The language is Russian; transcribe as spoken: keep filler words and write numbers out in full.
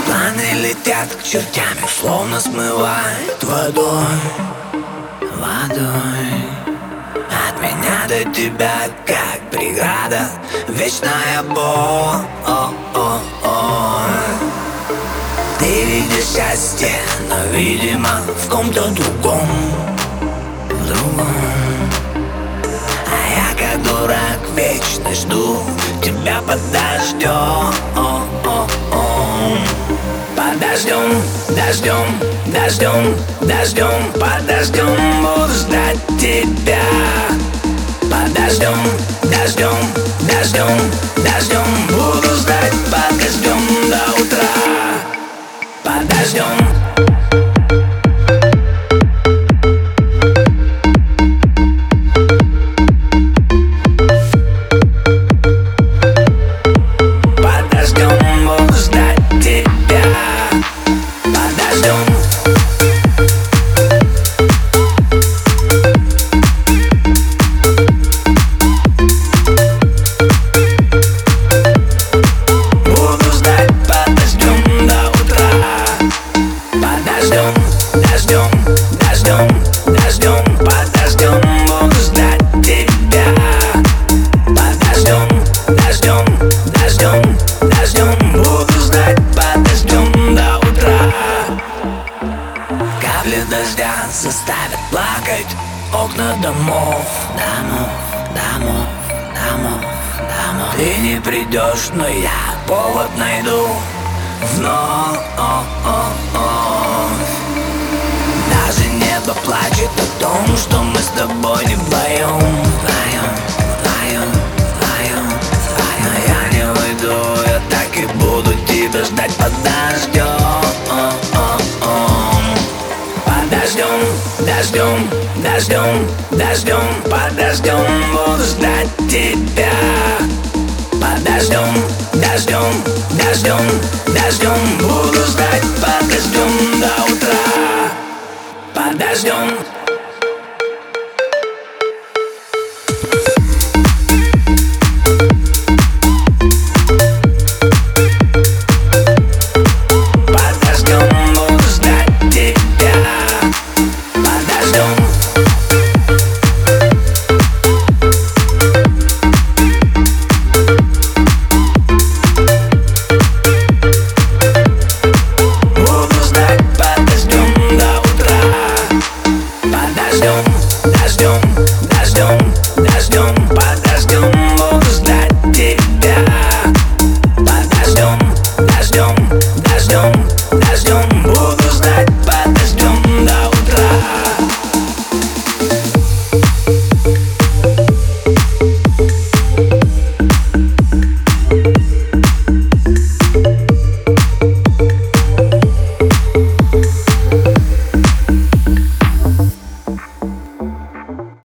планы летят к чертям, их словно смывает водой, водой. От меня до тебя, как преграда, вечная боль. О -о -о. Ты видишь счастье, но, видимо, в ком-то другом, в другом. А я, как дурак, вечно жду тебя под дождем. Под дождем, дождем, дождем, дождем, под дождем буду ждать тебя. Под дождем, дождем, дождем, дождем буду ждать под дождем до утра. Под дождем. Дождем, дождем, дождем, под дождем буду ждать тебя. Под дождем, дождем, дождем, дождем буду ждать под дождем до утра. Капли дождя заставят плакать окна домов, домов, домов, домов, домов. Ты не придешь, но я повод найду вновь. Даже небо плачет о том, что мы с тобой не вдвоем, вдвоем, вдвоем, вдвоем, вдвоем. Но я не уйду, я так и буду тебя ждать под дождем. Под дождем, дождем, дождем, дождем, под дождем буду ждать тебя. Под дождем, дождем, дождем, дождем буду ждать под дождем до утра. Под дождем.